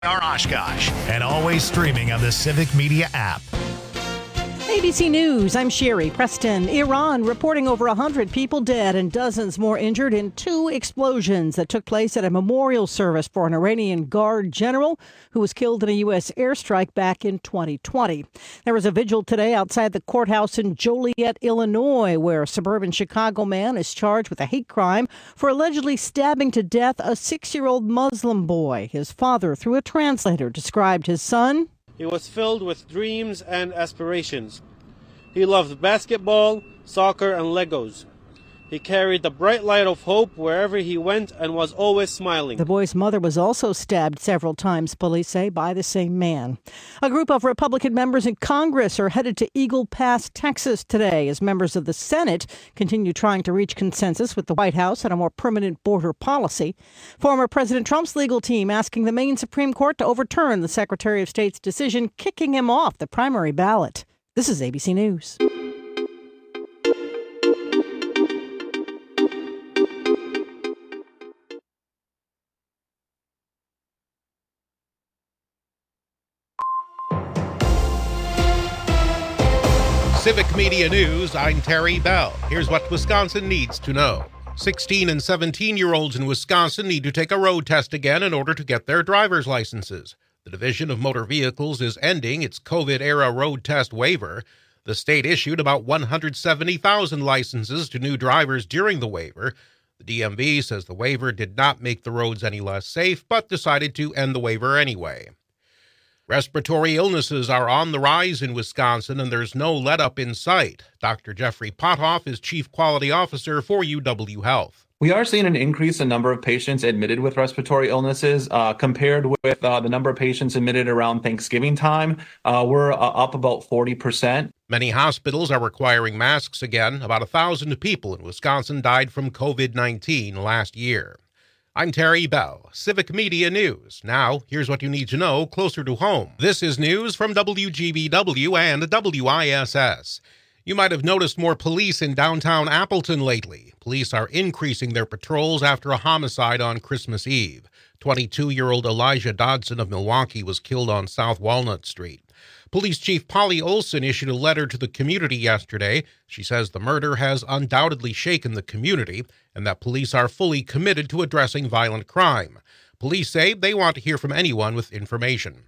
Our Oshkosh, and always streaming on the Civic Media app. ABC News, I'm Sherry Preston. Iran reporting over 100 people dead and dozens more injured in two explosions that took place at a memorial service for an Iranian Guard general who was killed in a U.S. airstrike back in 2020. There was a vigil today outside the courthouse in Joliet, Illinois, where a suburban Chicago man is charged with a hate crime for allegedly stabbing to death a 6-year-old Muslim boy. His father, through a translator, described his son. He was filled with dreams and aspirations. He loved basketball, soccer, and Legos. He carried the bright light of hope wherever he went and was always smiling. The boy's mother was also stabbed several times, police say, by the same man. A group of Republican members in Congress are headed to Eagle Pass, Texas today as members of the Senate continue trying to reach consensus with the White House on a more permanent border policy. Former President Trump's legal team asking the Maine Supreme Court to overturn the Secretary of State's decision kicking him off the primary ballot. This is ABC News. Civic Media News, I'm Terry Bell. Here's what Wisconsin needs to know. 16 and 17-year-olds in Wisconsin need to take a road test again in order to get their driver's licenses. The Division of Motor Vehicles is ending its COVID-era road test waiver. The state issued about 170,000 licenses to new drivers during the waiver. The DMV says the waiver did not make the roads any less safe, but decided to end the waiver anyway. Respiratory illnesses are on the rise in Wisconsin, and there's no let-up in sight. Dr. Jeffrey Potthoff is Chief Quality Officer for UW Health. We are seeing an increase in number of patients admitted with respiratory illnesses compared with the number of patients admitted around Thanksgiving time. We're up about 40%. Many hospitals are requiring masks again. About 1,000 people in Wisconsin died from COVID-19 last year. I'm Terry Bell, Civic Media News. Now, here's what you need to know closer to home. This is news from WGBW and WISS. You might have noticed more police in downtown Appleton lately. Police are increasing their patrols after a homicide on Christmas Eve. 22-year-old Elijah Dodson of Milwaukee was killed on South Walnut Street. Police Chief Polly Olson issued a letter to the community yesterday. She says the murder has undoubtedly shaken the community and that police are fully committed to addressing violent crime. Police say they want to hear from anyone with information.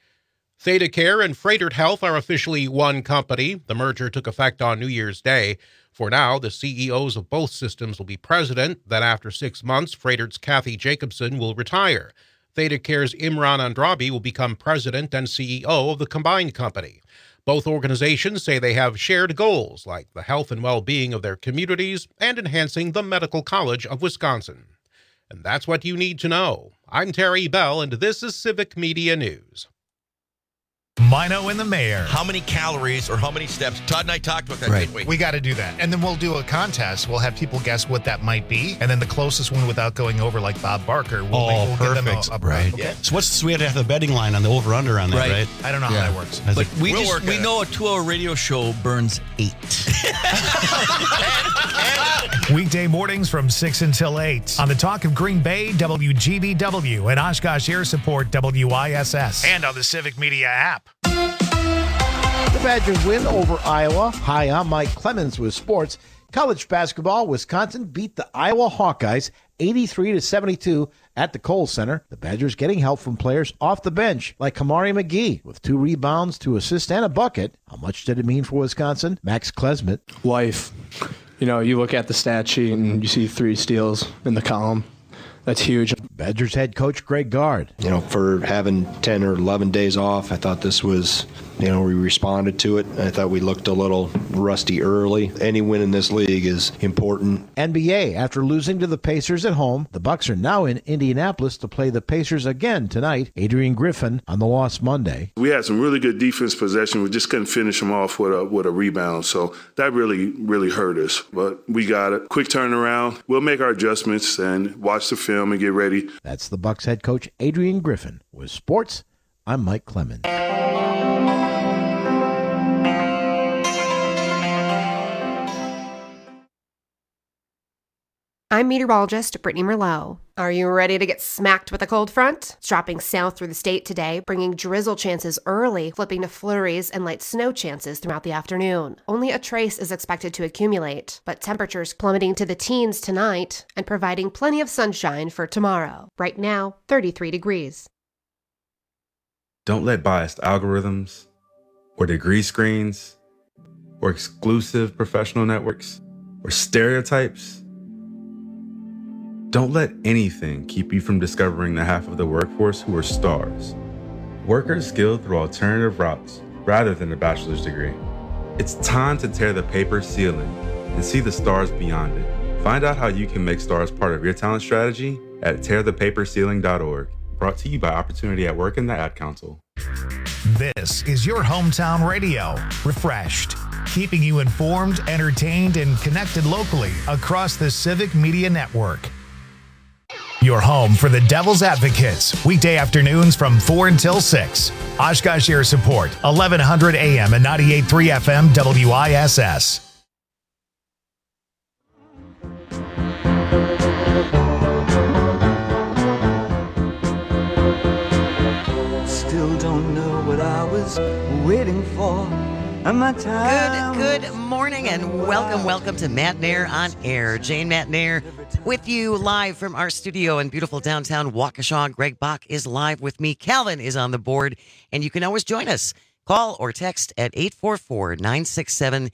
ThedaCare and Froedtert Health are officially one company. The merger took effect on New Year's Day. For now, the CEOs of both systems will be president. Then after 6 months, Froedtert's Kathy Jacobson will retire. ThedaCare's Imran Andrabi will become president and CEO of the combined company. Both organizations say they have shared goals like the health and well-being of their communities and enhancing the Medical College of Wisconsin. And that's what you need to know. I'm Terry Bell, and this is Civic Media News. Mino and the Mayor. How many calories or how many steps? Todd and I talked about that, didn't we? We got to do that. And then we'll do a contest. We'll have people guess what that might be. And then the closest one without going over like Bob Barker, we'll give them a right. Okay. So we have to have the betting line on the over-under on that, right? I don't know how that works. But we know a 2-hour radio show burns 8. Weekday mornings from 6 until 8 on the Talk of Green Bay, WGBW, and Oshkosh Air Support, WISS, and on the Civic Media app. The Badgers win over Iowa. Hi, I'm Mike Clemens with sports. College basketball, Wisconsin beat the Iowa Hawkeyes 83-72 at the Kohl Center. The Badgers getting help from players off the bench like Kamari McGee with 2 rebounds, 2 assists, and a bucket. How much did it mean for Wisconsin? Max Klesmit. Life. You look at the stat sheet and you see 3 steals in the column. That's huge. Badgers head coach Greg Gard. For having 10 or 11 days off, I thought this was, we responded to it. I thought we looked a little rusty early. Any win in this league is important. NBA, after losing to the Pacers at home, the Bucks are now in Indianapolis to play the Pacers again tonight. Adrian Griffin on the loss Monday. We had some really good defense possession. We just couldn't finish them off with a rebound. So that really, really hurt us. But we got it. Quick turnaround. We'll make our adjustments and watch the film and get ready. That's the Bucks head coach Adrian Griffin. With sports, I'm Mike Clemens. I'm meteorologist Brittany Merlot. Are you ready to get smacked with a cold front? It's dropping south through the state today, bringing drizzle chances early, flipping to flurries and light snow chances throughout the afternoon. Only a trace is expected to accumulate, but temperatures plummeting to the teens tonight and providing plenty of sunshine for tomorrow. Right now, 33 degrees. Don't let biased algorithms or degree screens or exclusive professional networks or stereotypes. Don't let anything keep you from discovering the half of the workforce who are stars. Workers skilled through alternative routes rather than a bachelor's degree. It's time to tear the paper ceiling and see the stars beyond it. Find out how you can make stars part of your talent strategy at tearthepaperceiling.org. Brought to you by Opportunity at Work and the Ad Council. This is your hometown radio, refreshed, keeping you informed, entertained, and connected locally across the Civic Media Network. Your home for the Devil's Advocates, weekday afternoons from 4 until 6. Oshkosh Air Support, 1100 AM and 98.3 FM WISS. Still don't know what I was waiting for. Good morning and welcome to Matt Nair on Air. Jane Matt Nair with you live from our studio in beautiful downtown Waukesha. Greg Bach is live with me. Calvin is on the board, and you can always join us. Call or text at 844-967-2789,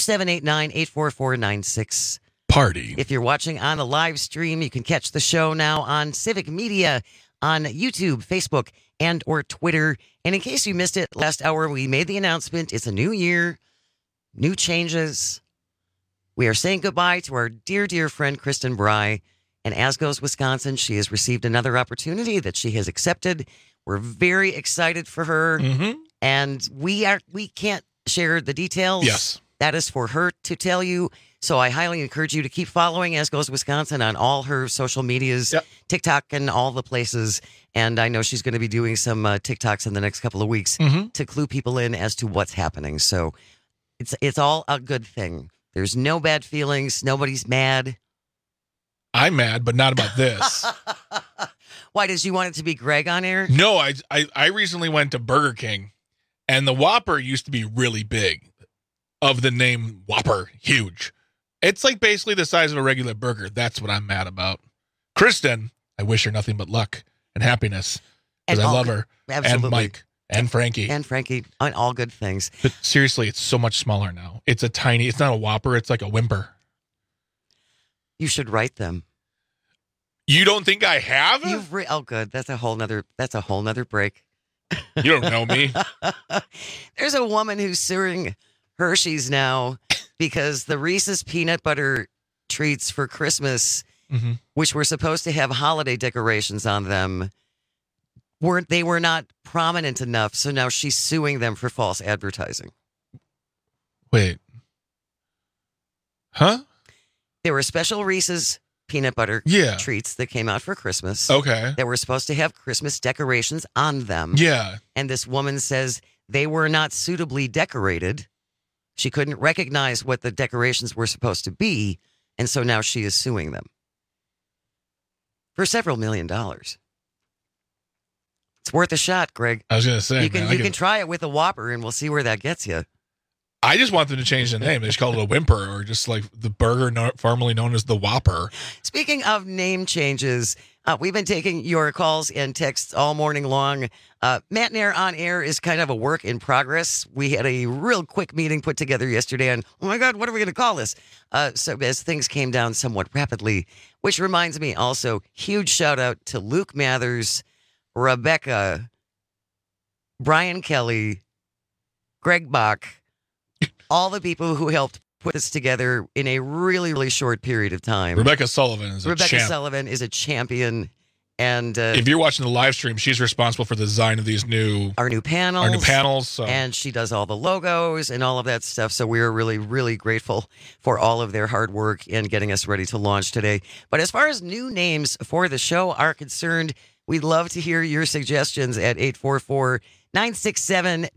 844-96 Party. If you're watching on a live stream, you can catch the show now on Civic Media, on YouTube, Facebook, and or Twitter. And in case you missed it last hour, we made the announcement. It's a new year, new changes. We are saying goodbye to our dear friend, Kristen Bry. And as goes Wisconsin, she has received another opportunity that she has accepted. We're very excited for her. Mm-hmm. And we can't share the details. Yes. That is for her to tell you. So I highly encourage you to keep following As Goes Wisconsin on all her social medias, TikTok and all the places. And I know she's going to be doing some TikToks in the next couple of weeks to clue people in as to what's happening. So it's all a good thing. There's no bad feelings. Nobody's mad. I'm mad, but not about this. Why, did you want it to be Greg on air? No, I recently went to Burger King, and the Whopper used to be really big. Of the name Whopper, huge. It's like basically the size of a regular burger. That's what I'm mad about. Kristen, I wish her nothing but luck and happiness because I love her. Absolutely. And Mike and Frankie. And Frankie on all good things. But seriously, it's so much smaller now. It's not a Whopper. It's like a whimper. You should write them. You don't think I have? Oh, good. That's a whole nother break. You don't know me. There's a woman who's suing Hershey's now because the Reese's peanut butter treats for Christmas, which were supposed to have holiday decorations on them, were not prominent enough. So now she's suing them for false advertising. Wait. Huh? There were special Reese's peanut butter treats that came out for Christmas. Okay. That were supposed to have Christmas decorations on them. Yeah. And this woman says they were not suitably decorated. She couldn't recognize what the decorations were supposed to be, and so now she is suing them for several $1 million. It's worth a shot, Greg. I was going to say, you can try it with a Whopper, and we'll see where that gets you. I just want them to change the name. They just call it a whimper, or just like the burger formerly known as the Whopper. Speaking of name changes, we've been taking your calls and texts all morning long. Matt Nair on Air is kind of a work in progress. We had a real quick meeting put together yesterday on, oh my God, what are we going to call this? So as things came down somewhat rapidly, which reminds me also, huge shout out to Luke Mathers, Rebecca, Brian Kelly, Greg Bach, all the people who helped put this together in a really, really short period of time. Rebecca Sullivan is a champion. And if you're watching the live stream, she's responsible for the design of these our new panels. So. And she does all the logos and all of that stuff. So we're really, really grateful for all of their hard work in getting us ready to launch today. But as far as new names for the show are concerned, we'd love to hear your suggestions at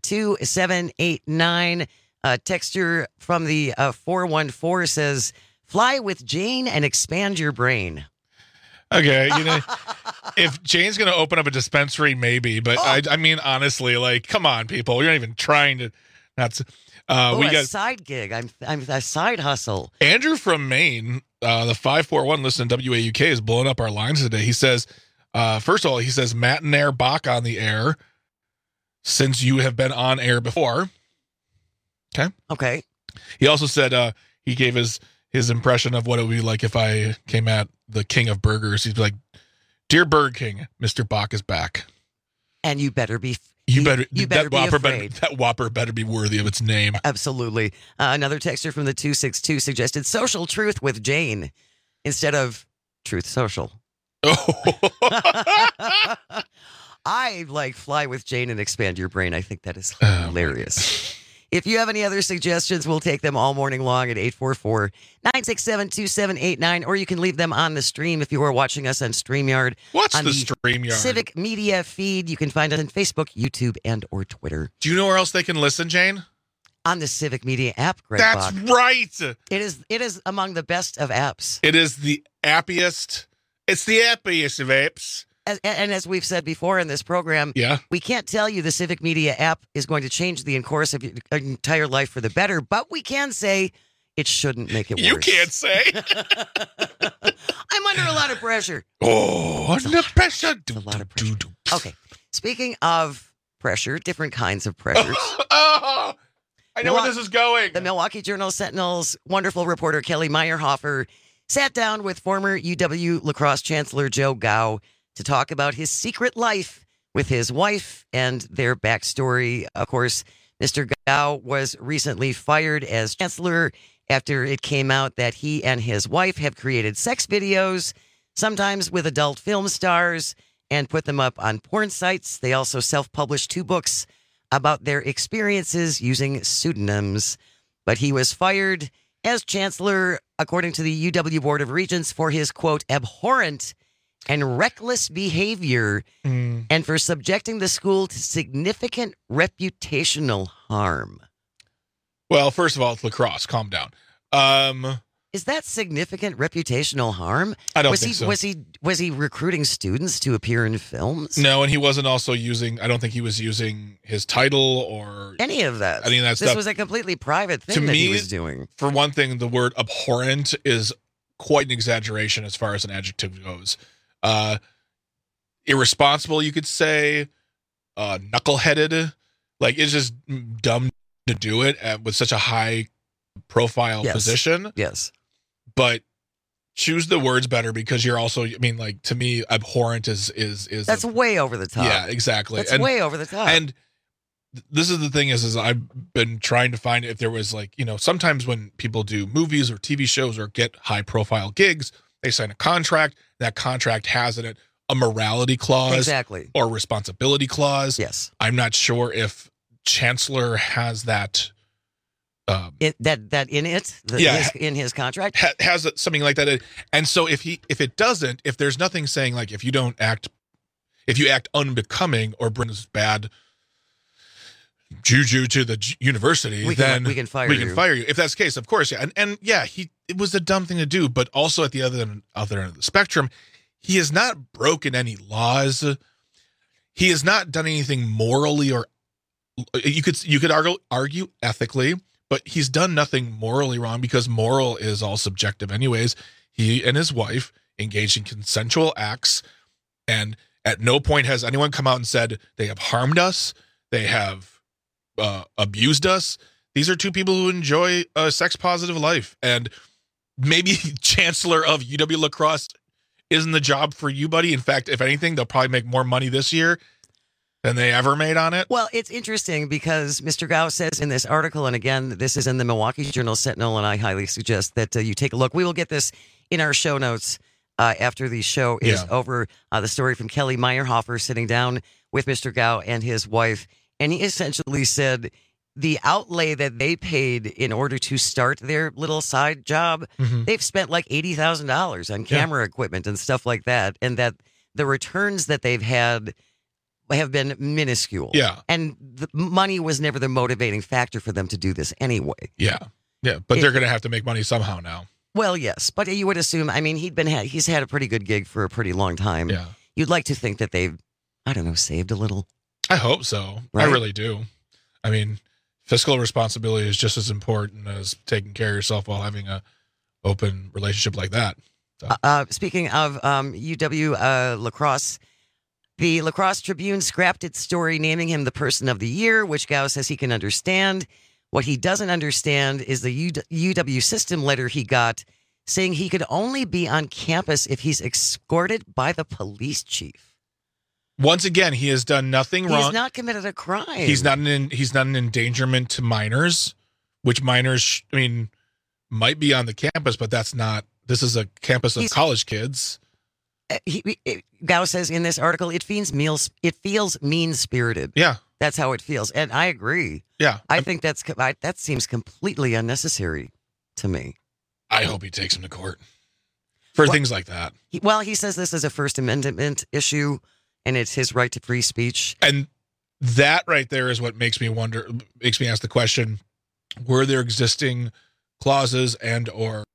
844-967-2789. Texture from the 414 says Fly with Jane and expand your brain. Okay, if Jane's going to open up a dispensary, maybe. But I mean, honestly, like, come on, people. You're not even trying to. That's we got a side gig. I'm a side hustle. Andrew from Maine, the 541 listen to WAUK is blowing up our lines today. He says, first of all, he says Matt and Nair Bach on the air since you have been on air before. Okay. He also said he gave his impression of what it would be like if I came at the king of burgers. He'd be like, "Dear Burger King, Mr. Bach is back, and you better be." You better be afraid. That Whopper better be worthy of its name. Absolutely. Another texter from the 262 suggested social truth with Jane instead of truth social. I like fly with Jane and expand your brain. I think that is hilarious. If you have any other suggestions, we'll take them all morning long at 844-967-2789, or you can leave them on the stream if you are watching us on StreamYard. What's on the StreamYard? Civic Media feed. You can find us on Facebook, YouTube, and or Twitter. Do you know where else they can listen, Jane? On the Civic Media app, Greg That's Bach. right. It is among the best of apps. It is the appiest. It's the appiest of apps. And as we've said before in this program, we can't tell you the Civic Media app is going to change the course of your entire life for the better, but we can say it shouldn't make it worse. You can't say. I'm under a lot of pressure. Under pressure. A lot of pressure. Okay. Speaking of pressure, different kinds of pressures. I know where this is going. The Milwaukee Journal-Sentinel's wonderful reporter Kelly Meyerhofer sat down with former UW lacrosse chancellor Joe Gao to talk about his secret life with his wife and their backstory. Of course, Mr. Gao was recently fired as chancellor after it came out that he and his wife have created sex videos, sometimes with adult film stars, and put them up on porn sites. They also self-published 2 books about their experiences using pseudonyms. But he was fired as chancellor, according to the UW Board of Regents, for his, quote, abhorrent and reckless behavior and for subjecting the school to significant reputational harm. Well, first of all, it's lacrosse. Calm down. Is that significant reputational harm? I don't think so. Was he recruiting students to appear in films? No, and he wasn't also using, I don't think he was using his title or any of that. Any of that this stuff. was a completely private thing that he was doing. For one thing, the word abhorrent is quite an exaggeration as far as an adjective goes. Irresponsible, you could say, knuckleheaded. Like, it's just dumb to do it with such a high profile position. Yes. But choose the words better, because you're also, I mean, like, to me, abhorrent is that's way over the top. Yeah, exactly. That's way over the top. And this is the thing is I've been trying to find if there was, like, sometimes when people do movies or TV shows or get high profile gigs, they sign a contract. That contract has in it a morality clause, exactly, or responsibility clause. Yes, I'm not sure if Chancellor has that. In his contract has something like that. And so if it doesn't, if there's nothing saying, like, if you act unbecoming or brings bad juju to the university, we can fire you. If that's the case, of course, yeah. And yeah, it was a dumb thing to do, but also at the other end of the spectrum, he has not broken any laws. He has not done anything morally, or you could argue ethically, but he's done nothing morally wrong, because moral is all subjective anyways. He and his wife engaged in consensual acts, and at no point has anyone come out and said they have harmed us, they have abused us. These are 2 people who enjoy a sex positive life, and maybe Chancellor of UW Lacrosse isn't the job for you, buddy. In fact, if anything, they'll probably make more money this year than they ever made on it. Well, it's interesting because Mr. Gao says in this article, and again, this is in the Milwaukee Journal-Sentinel, and I highly suggest that you take a look. We will get this in our show notes after the show is over. The story from Kelly Meyerhofer sitting down with Mr. Gao and his wife, and he essentially said the outlay that they paid in order to start their little side job, they've spent like $80,000 on camera equipment and stuff like that, and that the returns that they've had have been minuscule. Yeah. And the money was never the motivating factor for them to do this anyway. Yeah. Yeah. But they're going to have to make money somehow now. Well, yes, but you would assume, I mean, he's had a pretty good gig for a pretty long time. Yeah. You'd like to think that they've, I don't know, saved a little. I hope so. Right? I really do. I mean, fiscal responsibility is just as important as taking care of yourself while having a open relationship like that. So. Speaking of UW lacrosse, the Lacrosse Tribune scrapped its story naming him the Person of the Year, which Gao says he can understand. What he doesn't understand is the UW system letter he got saying he could only be on campus if he's escorted by the police chief. Once again, he has done nothing wrong. He's not committed a crime. He's not an endangerment to minors, which minors, I mean, might be on the campus, but that's not. This is a campus of college kids. Gao says in this article, it feels mean-spirited. Yeah. That's how it feels. And I agree. Yeah. I think that seems completely unnecessary to me. I hope he takes him to court for things like that. He says this is a First Amendment issue, and it's his right to free speech. And that right there is what makes me ask the question, were there existing clauses and or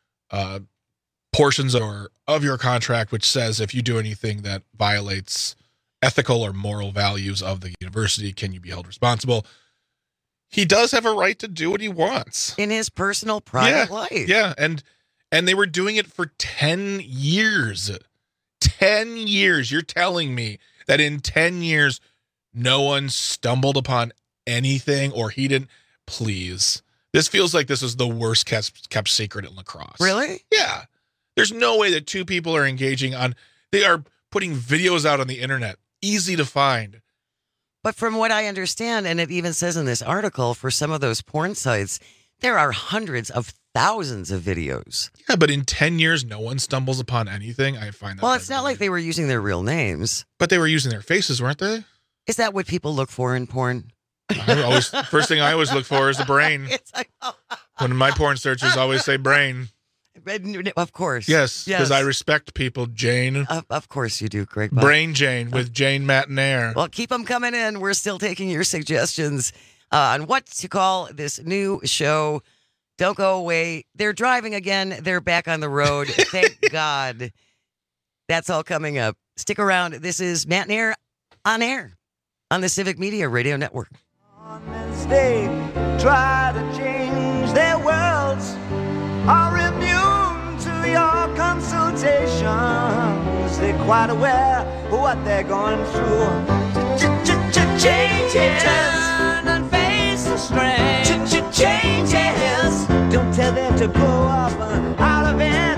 portions of your contract which says if you do anything that violates ethical or moral values of the university, can you be held responsible? He does have a right to do what he wants in his personal private life. Yeah, and they were doing it for 10 years. 10 years. You're telling me that in 10 years no one stumbled upon anything or he didn't? Please. This feels like this is the worst kept secret in lacrosse. Really? Yeah. There's no way that two people are engaging on. They are putting videos out on the internet, easy to find. But from what I understand, and it even says in this article, for some of those porn sites, there are hundreds of thousands of videos. Yeah, but in 10 years, no one stumbles upon anything. I find that. Well, it's not like they were using their real names. But they were using their faces, weren't they? Is that what people look for in porn? First thing I always look for is the brain. When my porn searches always say brain. Of course. Yes, because I respect people, Jane. Of course you do, Greg. Brain Jane with Jane Matinaire. Well, keep them coming in. We're still taking your suggestions on what to call this new show. Don't go away. They're driving again. They're back on the road. Thank God. That's all coming up. Stick around. This is Matinaire on air on the Civic Media Radio Network. On this day, try to change their worlds, are immune to your consultations. They're quite aware of what they're going through. Changes, turn and face the strange. Changes, don't tell them to grow up out of it.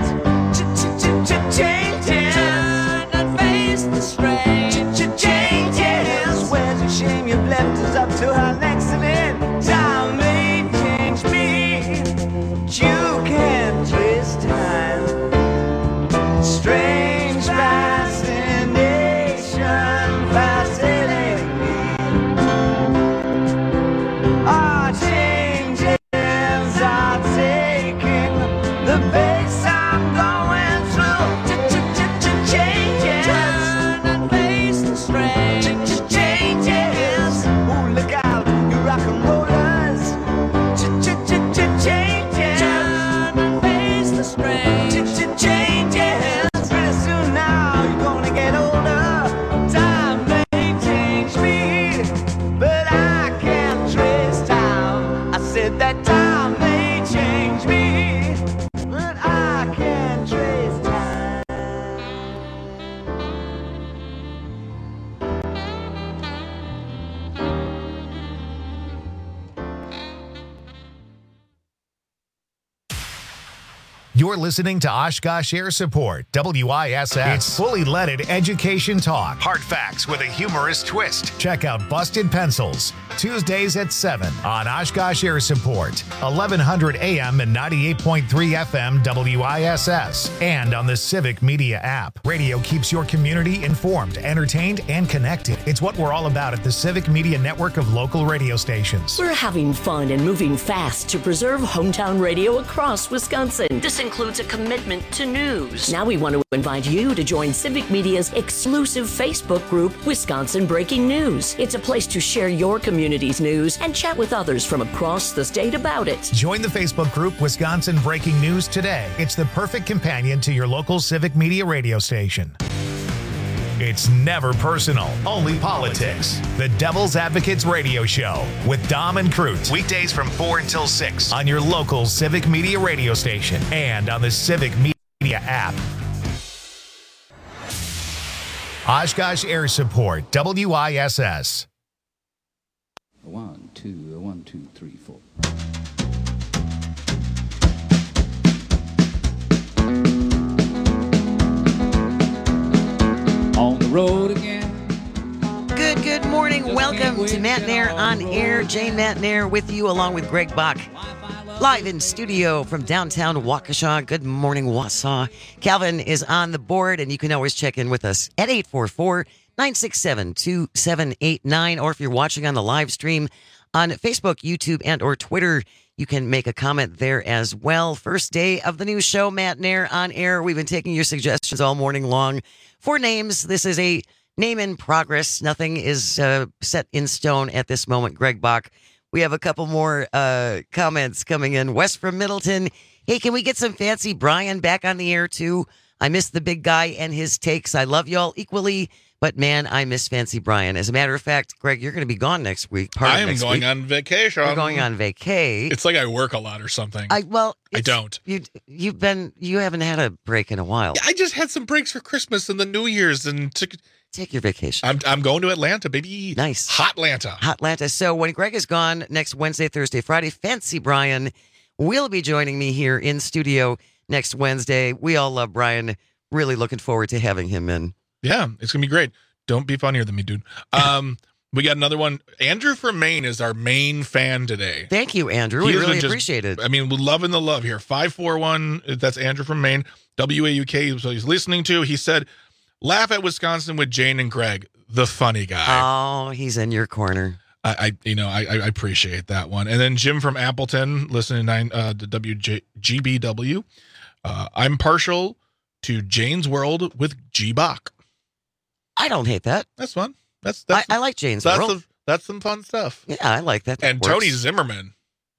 Changes, turn and face the strange. Changes, where's your shame you've left us up to our next event? Time may change me, but you can't trace time. Strange fascination fascinating me. Our changes are taking the pace I'm going through. Changes, turn and face the strange. Changes, ooh, look out, you rock and rollers. Changes, turn and face the strange. Changes, pretty soon now you're gonna get older. Time may change me, but I can't trace time. I said that time may change me, but I can't trace time. You're listening to Oshkosh Air Support, WISS. It's fully leaded education talk. Hard facts with a humorous twist. Check out Busted Pencils, Tuesdays at 7 on Oshkosh Air Support, 1100 AM and 98.3 FM WISS, and on the Civic Media app. Radio keeps your community informed, entertained, and connected. It's what we're all about at the Civic Media network of local radio stations. We're having fun and moving fast to preserve hometown radio across Wisconsin. This includes includes a commitment to news. Now we want to invite you to join Civic Media's exclusive Facebook group, Wisconsin Breaking News. It's a place to share your community's news and chat with others from across the state about it. Join the Facebook group Wisconsin Breaking News today. It's the perfect companion to your local Civic Media radio station. It's never personal, only politics. The Devil's Advocates Radio Show with Dom and Crute. Weekdays from 4 until 6 on your local Civic Media radio station and on the Civic Media app. Oshkosh Air Support, WISS. 1, 2, 3, 4. On the road again. Good morning. Welcome to Matt Nair on Air. Jane Matt Nair with you along with Greg Bach. Live in studio from downtown Waukesha. Good morning, Wausau. Calvin is on the board, and you can always check in with us at 844-967-2789. Or if you're watching on the live stream on Facebook, YouTube, and or Twitter, you can make a comment there as well. First day of the new show, Matt Nair on Air. We've been taking your suggestions all morning long for names. This is a name in progress. Nothing is set in stone at this moment. Greg Bach, we have a couple more comments coming in. Wes from Middleton. Hey, can we get some Fancy Brian back on the air too? I miss the big guy and his takes. I love y'all equally, but man, I miss Fancy Brian. As a matter of fact, Greg, you're going to be gone next week. I am going on vacation. You're going on vacay. It's like I work a lot or something. I don't. You haven't had a break in a while. I just had some breaks for Christmas and the New Year's and take your vacation. I'm going to Atlanta, baby. Nice. Hot Atlanta. So when Greg is gone next Wednesday, Thursday, Friday, Fancy Brian will be joining me here in studio next Wednesday. We all love Brian. Really looking forward to having him in. Yeah, it's going to be great. Don't be funnier than me, dude. We got another one. Andrew from Maine is our main fan today. Thank you, Andrew. We really appreciate it. I mean, we're loving the love here. 541, that's Andrew from Maine. WAUK, so he's listening to. He said, laugh at Wisconsin with Jane and Greg, the funny guy. Oh, he's in your corner. I appreciate that one. And then Jim from Appleton, listening to WGBW. I'm partial to Jane's World with G. Bach. I don't hate that. That's fun. I like Jane's World. That's some fun stuff. Yeah, I like that. And Tony Zimmerman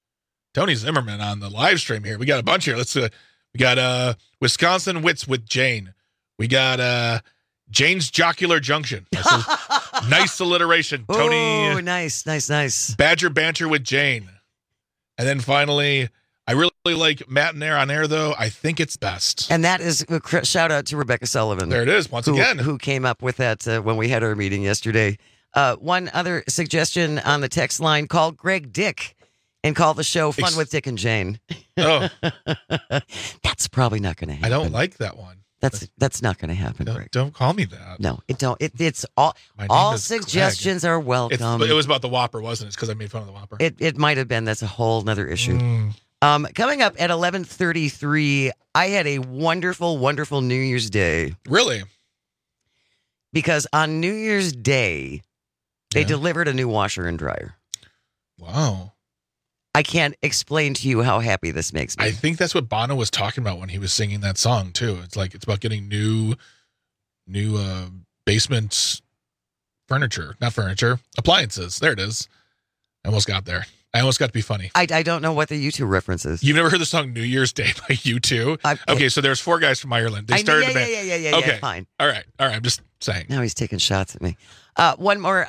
on the live stream here. We got a bunch here. We got Wisconsin Wits with Jane. We got Jane's Jocular Junction. Nice alliteration. Tony. Oh, nice. Badger Banter with Jane. And then finally, I really like Matt and Air on Air, though. I think it's best. And that is a shout out to Rebecca Sullivan. There it is, once again. Who came up with that when we had our meeting yesterday. One other suggestion on the text line, call Greg Dick and call the show Fun with Dick and Jane. Oh. That's probably not going to happen. I don't like that one. That's not going to happen, Greg. Don't call me that. No, it don't. It's all suggestions Greg. are welcome. It was about the Whopper, wasn't it? It's because I made fun of the Whopper. It might have been. That's a whole nother issue. Coming up at 11:33, I had a wonderful, wonderful New Year's Day. Really? Because on New Year's Day, they delivered a new washer and dryer. Wow. I can't explain to you how happy this makes me. I think that's what Bono was talking about when he was singing that song, too. It's about getting new basement appliances. There it is. I almost got there. I almost got to be funny. I don't know what the U2 reference is. You've never heard the song New Year's Day by U2? Okay, so there's 4 guys from Ireland. They started the band. Yeah, okay. Fine. All right. I'm just saying. Now he's taking shots at me. One more.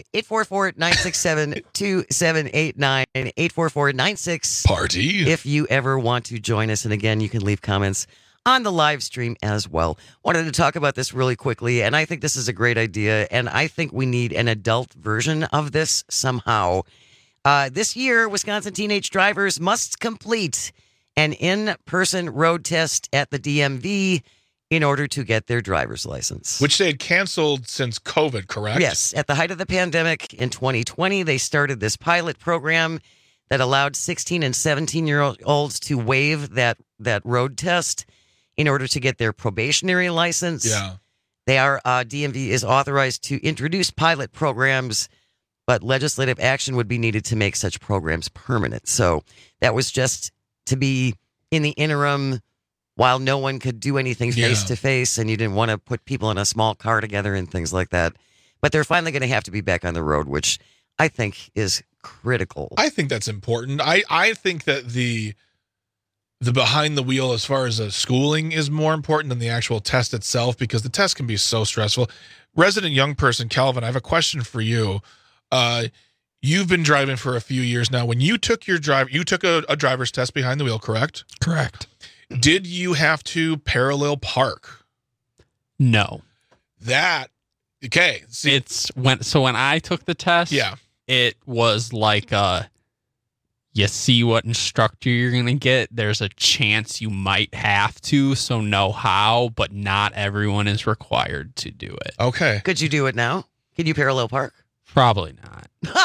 844-967-2789. 844-96. Party. If you ever want to join us. And again, you can leave comments on the live stream as well. Wanted to talk about this really quickly, and I think this is a great idea, and I think we need an adult version of this somehow. This year, Wisconsin teenage drivers must complete an in-person road test at the DMV in order to get their driver's license. Which they had canceled since COVID, correct? Yes. At the height of the pandemic in 2020, they started this pilot program that allowed 16 and 17-year-olds to waive that road test in order to get their probationary license. Yeah. DMV is authorized to introduce pilot programs, but legislative action would be needed to make such programs permanent. So that was just to be in the interim while no one could do anything face to face, and you didn't want to put people in a small car together and things like that. But they're finally going to have to be back on the road, which I think is critical. I think that's important. I think that the behind the wheel as far as schooling is more important than the actual test itself, because the test can be so stressful. Resident young person, Calvin, I have a question for you. You've been driving for a few years now. When you took a driver's test behind the wheel, correct? Correct. Did you have to parallel park? No. Okay. See, when I took the test, it was like you see what instructor you're going to get. There's a chance you might have to, so know how, but not everyone is required to do it. Okay. Could you do it now? Can you parallel park? Probably not.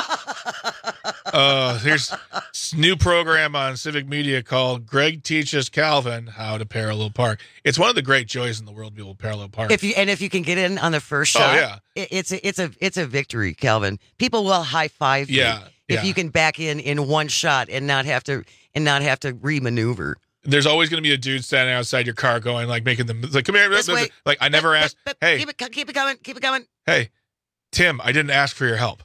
There's this new program on Civic Media called Greg Teaches Calvin How to Parallel Park. It's one of the great joys in the world to be able to parallel park. If you can get in on the first shot, it's a victory, Calvin. People will high five you if you can back in one shot and not have to re-maneuver. There's always going to be a dude standing outside your car going, like, making them, like, come here. Like, I never asked, hey. Keep it coming. Hey, Tim, I didn't ask for your help.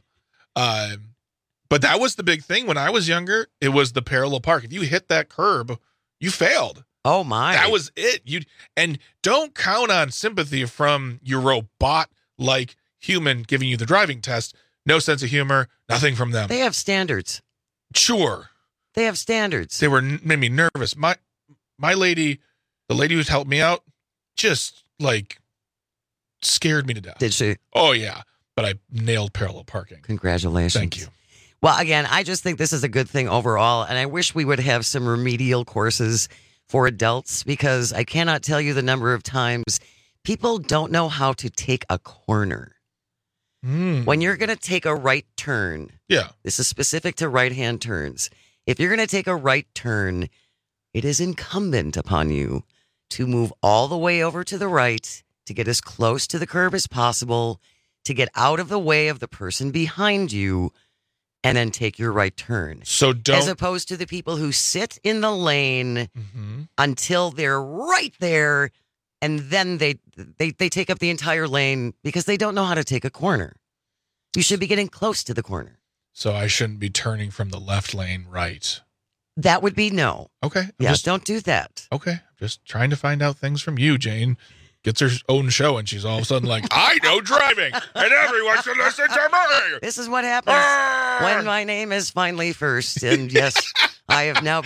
But that was the big thing when I was younger. It was the parallel park. If you hit that curb, you failed. Oh my! That was it. And don't count on sympathy from your robot-like human giving you the driving test. No sense of humor. Nothing from them. They have standards. Sure. They have standards. They made me nervous. My lady, the lady who's helped me out, just like scared me to death. Did she? Oh yeah. But I nailed parallel parking. Congratulations. Thank you. Well, again, I just think this is a good thing overall, and I wish we would have some remedial courses for adults, because I cannot tell you the number of times people don't know how to take a corner. When you're going to take a right turn, this is specific to right-hand turns. If you're going to take a right turn, it is incumbent upon you to move all the way over to the right, to get as close to the curb as possible, to get out of the way of the person behind you, and then take your right turn. So as opposed to the people who sit in the lane until they're right there, and then they take up the entire lane because they don't know how to take a corner. You should be getting close to the corner. So I shouldn't be turning from the left lane right. That would be no. Okay. Don't do that. Okay. I'm just trying to find out things from you, Jane. Gets her own show, and she's all of a sudden like, I know driving, and everyone should listen to me. This is what happens when my name is finally first. And yes, I'm now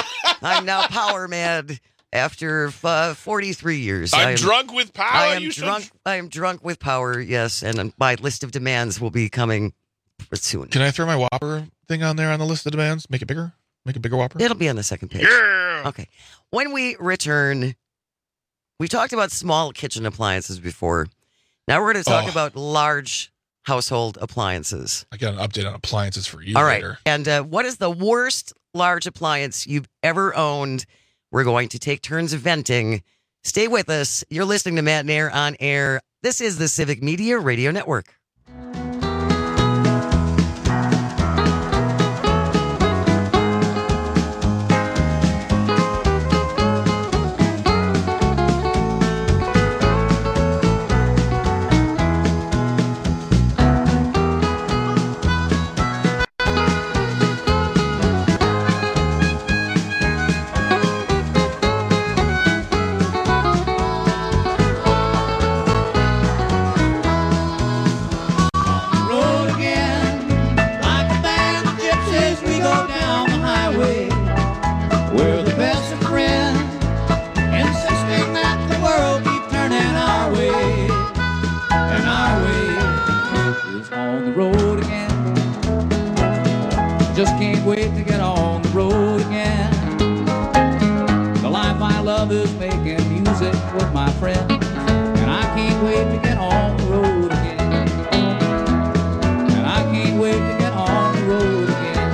power mad after 43 years. I'm drunk with power. I am drunk with power, yes, and my list of demands will be coming soon. Can I throw my Whopper thing on there on the list of demands? Make it bigger? Make a bigger Whopper? It'll be on the second page. Yeah! Okay. When we return, we talked about small kitchen appliances before. Now we're going to talk about large household appliances. I got an update on appliances for you All later. Right. And what is the worst large appliance you've ever owned? We're going to take turns venting. Stay with us. You're listening to Matt and Air on Air. This is the Civic Media Radio Network. Just can't wait to get on the road again. The life I love is making music with my friends, and I can't wait to get on the road again. And I can't wait to get on the road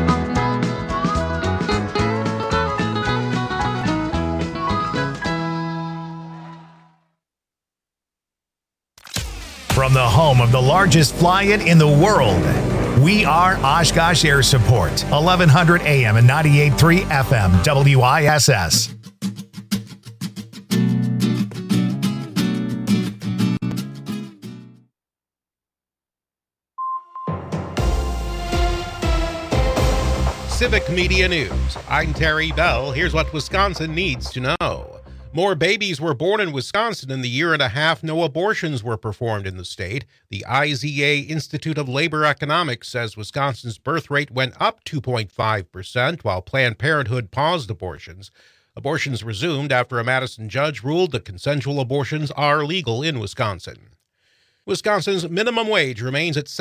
again. From the home of the largest fly-in in the world, we are Oshkosh Air Support, 1100 AM and 98.3 FM, WISS. Civic Media News. I'm Terry Bell. Here's what Wisconsin needs to know. More babies were born in Wisconsin in the year and a half no abortions were performed in the state. The IZA Institute of Labor Economics says Wisconsin's birth rate went up 2.5%, while Planned Parenthood paused abortions. Abortions resumed after a Madison judge ruled that consensual abortions are legal in Wisconsin. Wisconsin's minimum wage remains at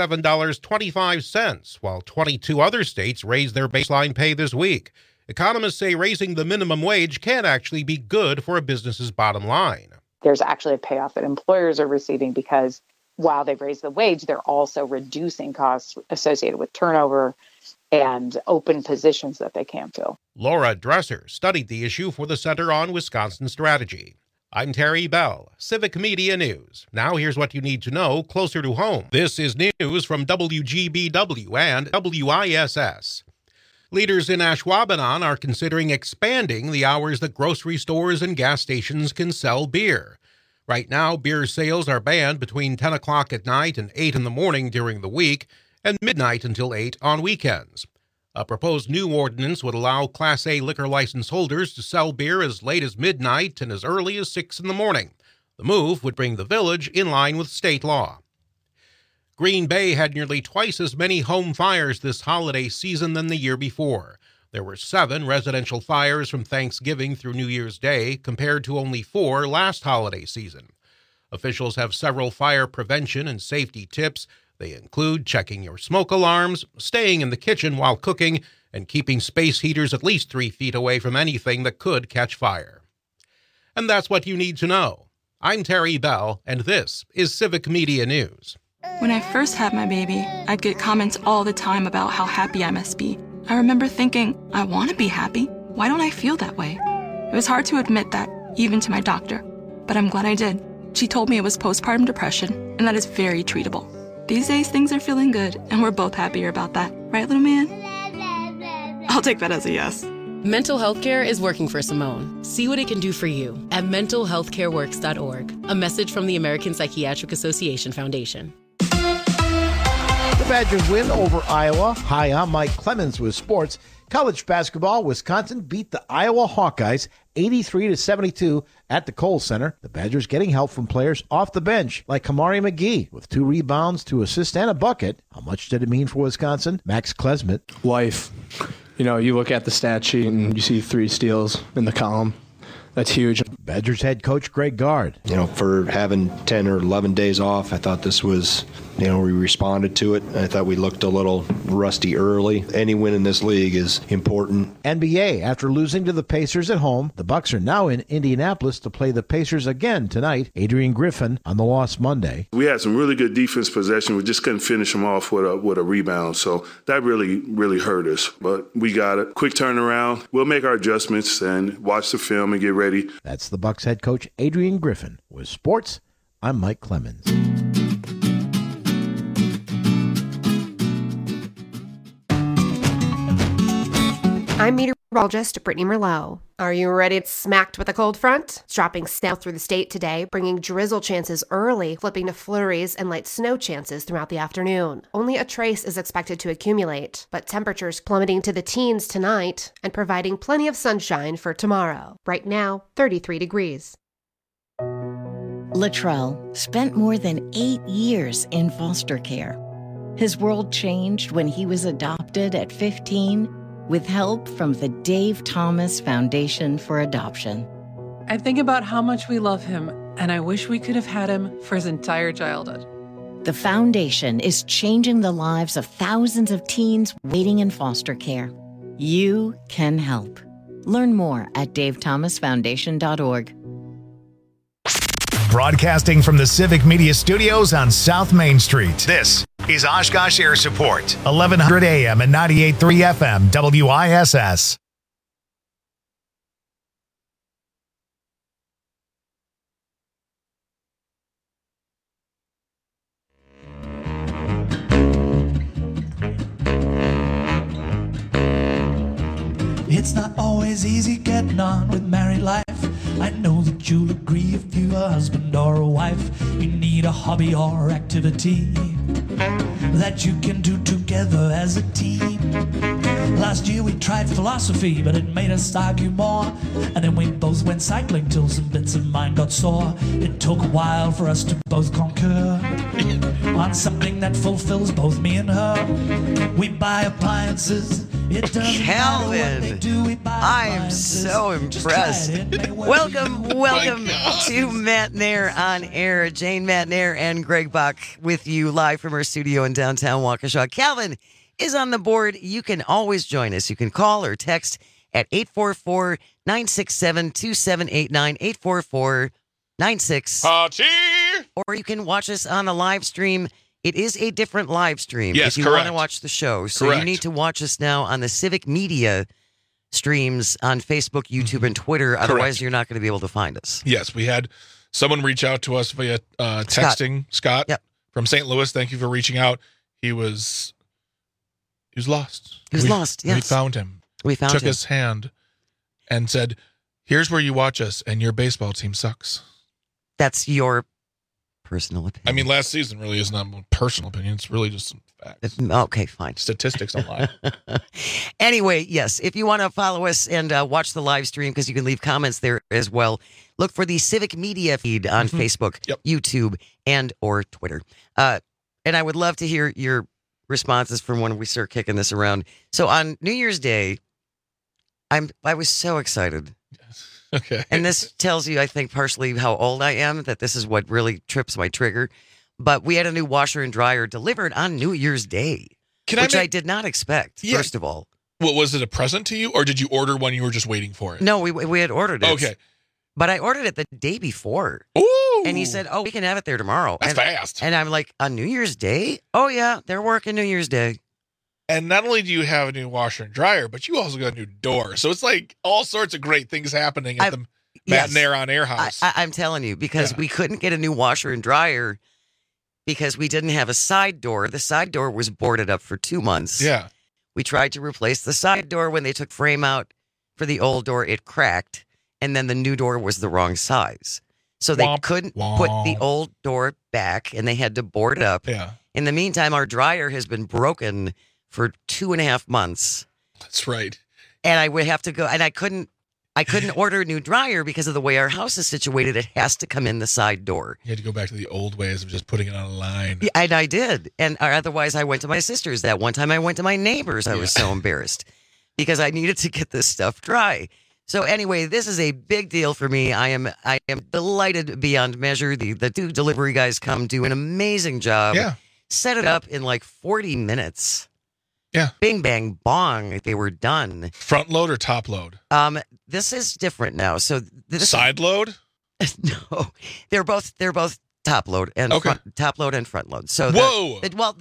$7.25, while 22 other states raised their baseline pay this week. Economists say raising the minimum wage can actually be good for a business's bottom line. There's actually a payoff that employers are receiving because while they've raised the wage, they're also reducing costs associated with turnover and open positions that they can't fill. Laura Dresser studied the issue for the Center on Wisconsin Strategy. I'm Terry Bell, Civic Media News. Now here's what you need to know closer to home. This is news from WGBW and WISS. Leaders in Ashwaubenon are considering expanding the hours that grocery stores and gas stations can sell beer. Right now, beer sales are banned between 10 o'clock at night and 8 in the morning during the week and midnight until 8 on weekends. A proposed new ordinance would allow Class A liquor license holders to sell beer as late as midnight and as early as 6 in the morning. The move would bring the village in line with state law. Green Bay had nearly twice as many home fires this holiday season than the year before. There were 7 residential fires from Thanksgiving through New Year's Day, compared to only 4 last holiday season. Officials have several fire prevention and safety tips. They include checking your smoke alarms, staying in the kitchen while cooking, and keeping space heaters at least 3 feet away from anything that could catch fire. And that's what you need to know. I'm Terry Bell, and this is Civic Media News. When I first had my baby, I'd get comments all the time about how happy I must be. I remember thinking, I want to be happy. Why don't I feel that way? It was hard to admit that, even to my doctor. But I'm glad I did. She told me it was postpartum depression, and that is very treatable. These days, things are feeling good, and we're both happier about that. Right, little man? I'll take that as a yes. Mental health care is working for Simone. See what it can do for you at mentalhealthcareworks.org. A message from the American Psychiatric Association Foundation. The Badgers win over Iowa. Hi, I'm Mike Clemens with sports. College basketball, Wisconsin beat the Iowa Hawkeyes 83-72 at the Kohl Center. The Badgers getting help from players off the bench like Kamari McGee with 2 rebounds, 2 assists, and a bucket. How much did it mean for Wisconsin? Max Klesmit. Life. You look at the stat sheet and you see 3 steals in the column. That's huge. Badgers head coach Greg Gard. For having 10 or 11 days off, I thought this was, we responded to it. I thought we looked a little rusty early. Any win in this league is important. NBA, after losing to the Pacers at home, the Bucks are now in Indianapolis to play the Pacers again tonight. Adrian Griffin on the loss Monday. We had some really good defense possession. We just couldn't finish them off with a rebound. So that really hurt us. But we got it. Quick turnaround. We'll make our adjustments and watch the film and get ready. That's the Bucks head coach Adrian Griffin. With sports, I'm Mike Clemens. I'm meteorologist Brittany Merlot. Are you ready to get smacked with a cold front? It's dropping south through the state today, bringing drizzle chances early, flipping to flurries and light snow chances throughout the afternoon. Only a trace is expected to accumulate, but temperatures plummeting to the teens tonight and providing plenty of sunshine for tomorrow. Right now, 33 degrees. Latrell spent more than 8 years in foster care. His world changed when he was adopted at 15 with help from the Dave Thomas Foundation for Adoption. I think about how much we love him, and I wish we could have had him for his entire childhood. The foundation is changing the lives of thousands of teens waiting in foster care. You can help. Learn more at davethomasfoundation.org. Broadcasting from the Civic Media Studios on South Main Street. This is Oshkosh Air Support, 1100 AM and 98.3 FM, WISS. It's not always easy getting on with married life. I know that you'll agree if you're a husband or a wife. You need a hobby or activity. that you can do together as a team. Last year we tried philosophy, but it made us argue more. And then we both went cycling till some bits of mine got sore. It took a while for us to both concur on something that fulfills both me and her. We buy appliances. It doesn't matter what they do, we buy I am so impressed. Welcome to Matt Nair on Air. Jane Matt Nair and Greg Bach with you live from our studio in downtown Waukesha. Calvin is on the board. You can always join us. You can call or text at 844-967-2789, 844-96. Or you can watch us on the live stream. It is a different live stream Yes, if you want to watch the show. So Correct. you need to watch us now on the Civic Media streams on Facebook, YouTube, and Twitter. Otherwise, you're not going to be able to find us. Yes, we had someone reach out to us via texting. Scott from St. Louis. Thank you for reaching out. He was lost. He was lost, yes. We found him. Took him. his hand and said, "Here's where you watch us, and your baseball team sucks." That's your personal opinion. I mean, last season really is not my personal opinion. It's really just some facts. Okay, fine. Statistics online. Anyway, yes, if you want to follow us and watch the live stream, because you can leave comments there as well, look for the Civic Media feed on Facebook, YouTube, and or Twitter. And I would love to hear your responses from when we start kicking this around. So on New Year's Day, I was so excited. Okay. And this tells you, I think, partially how old I am, that this is what really trips my trigger. But we had a new washer and dryer delivered on New Year's Day, which I did not expect, first of all. Well, was it a present to you, or did you order one you were just waiting for it? No, we had ordered it. Okay. But I ordered it the day before. Ooh. And he said, we can have it there tomorrow. That's fast. And I'm like, on New Year's Day? Oh, yeah, they're working New Year's Day. And not only do you have a new washer and dryer, but you also got a new door. So it's like all sorts of great things happening at the Matt Nair on Air house. I'm telling you, because we couldn't get a new washer and dryer because we didn't have a side door. The side door was boarded up for 2 months. Yeah. We tried to replace the side door. When they took frame out for the old door, it cracked. And then the new door was the wrong size. So they couldn't put the old door back, and they had to board it up. Yeah. In the meantime, our dryer has been broken for 2.5 months. That's right. And I would have to go, and I couldn't order a new dryer because of the way our house is situated. It has to come in the side door. You had to go back to the old ways of just putting it on a line. Yeah, and I did. And otherwise, I went to my sister's. That one time I went to my neighbor's. I was so embarrassed because I needed to get this stuff dry. So anyway, this is a big deal for me. I am delighted beyond measure. The two delivery guys come, do an amazing job. Yeah. Set it up in like 40 minutes. Yeah. Bing, bang, bong. They were done. Front load or top load? This is different now. So side load? No, they're both top load and top load and front load. So whoa.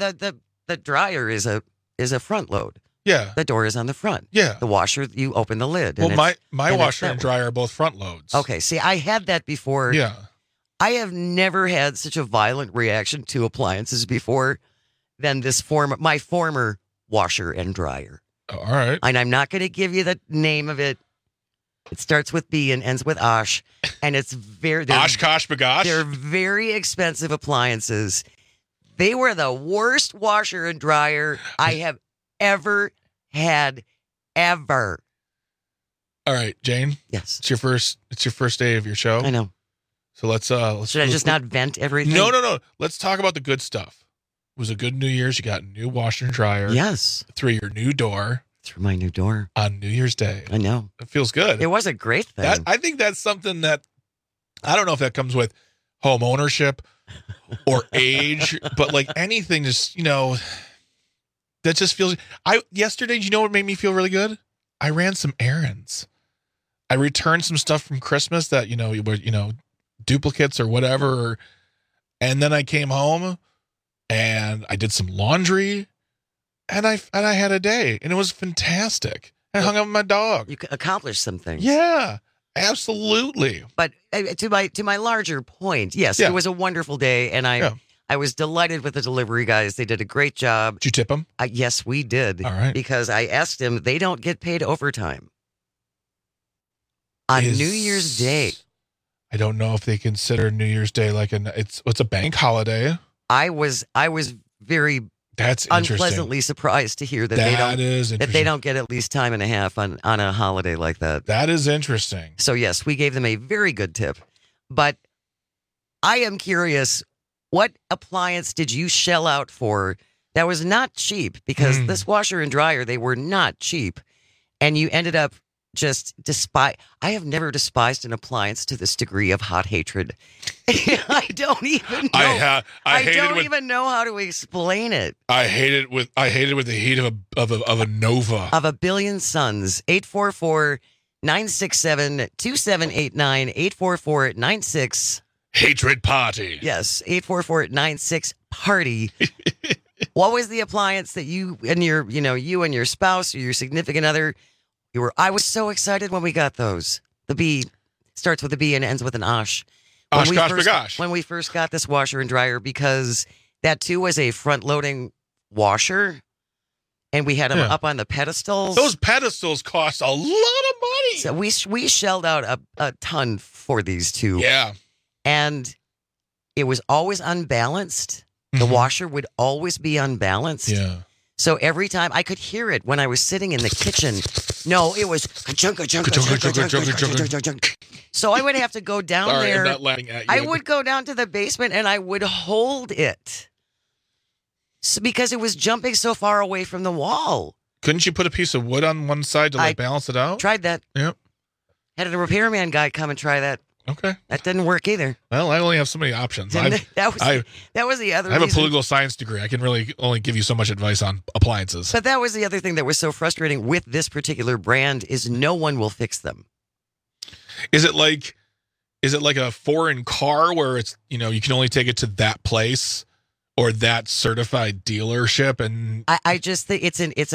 The dryer is a front load. Yeah. The door is on the front. Yeah. The washer, you open the lid. Well, my washer and dryer are both front loads. Okay. See, I had that before. Yeah. I have never had such a violent reaction to appliances before than my former washer and dryer. Oh, all right. And I'm not going to give you the name of it. It starts with B and ends with Osh. And it's Oshkosh Bagosh? They're very expensive appliances. They were the worst washer and dryer I have ever had, ever. All right, Jane. Yes. It's your first day of your show. I know. So let's should I just not vent everything? No. Let's talk about the good stuff. It was a good New Year's. You got a new washer and dryer. Yes. Through your new door. Through my new door. On New Year's Day. I know. It feels good. It was a great thing. I think that's something that, I don't know if that comes with home ownership or age, but like anything just, that just feels, yesterday, you know what made me feel really good? I ran some errands. I returned some stuff from Christmas that, duplicates or whatever. And then I came home and I did some laundry and I had a day and it was fantastic. I hung out with my dog. You accomplished some things. Yeah, absolutely. But to my larger point, yes, it was a wonderful day. And I was delighted with the delivery guys. They did a great job. Did you tip them? Yes, we did. All right. Because I asked them, they don't get paid overtime on New Year's Day. I don't know if they consider New Year's Day like it's a bank holiday. I was very That's unpleasantly surprised to hear that they don't get at least time and a half on a holiday like that. That is interesting. So yes, we gave them a very good tip. But I am curious, what appliance did you shell out for that was not cheap? Because this washer and dryer, they were not cheap. And you ended up just I have never despised an appliance to this degree of hot hatred. I don't even know. I don't even know how to explain it. I hate it with the heat of a Nova. Of a billion suns. 844-967-2789. 844-96 Hatred Party. Yes, 844-96 Party. What was the appliance that you and your spouse or your significant other I was so excited when we got those. The B starts with a B and ends with an Osh. When we first got this washer and dryer, because that too was a front-loading washer, and we had them up on the pedestals. Those pedestals cost a lot of money. So we shelled out a ton for these two. Yeah. And it was always unbalanced. The washer would always be unbalanced. Yeah. So every time I could hear it when I was sitting in the kitchen. No, it was ka-chunk. So I would have to go down there. I'm not laughing at you. I would go down to the basement and I would hold it. Because it was jumping so far away from the wall. Couldn't you put a piece of wood on one side to balance it out? Tried that. Yep. Had a repairman guy come and try that. Okay. That didn't work either. Well, I only have so many options. That was the other reason. I have a political science degree. I can really only give you so much advice on appliances. But that was the other thing that was so frustrating with this particular brand is no one will fix them. Is it like a foreign car where it's, you can only take it to that place or that certified dealership? And I just think